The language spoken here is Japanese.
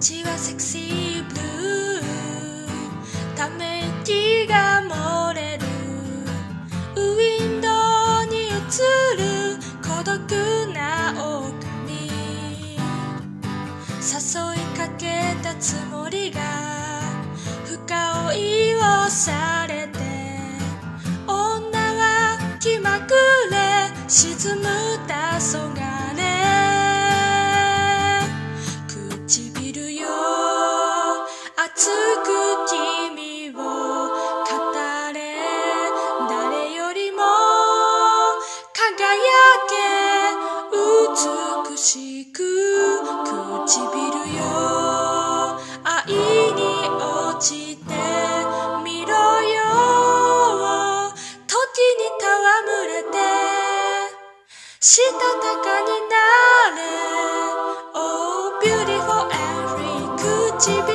街はセクシーブルー、ため息が漏れる、ウィンドウに映る孤独な狼、誘いかけたつもりが深追いをされて、女は気まぐれ沈む黄昏、唇よ熱く君を語れ、誰よりも輝け美しく、唇よ愛に落ちてみろよ、時に戯れてしたたかになれ、Oh beautiful every 唇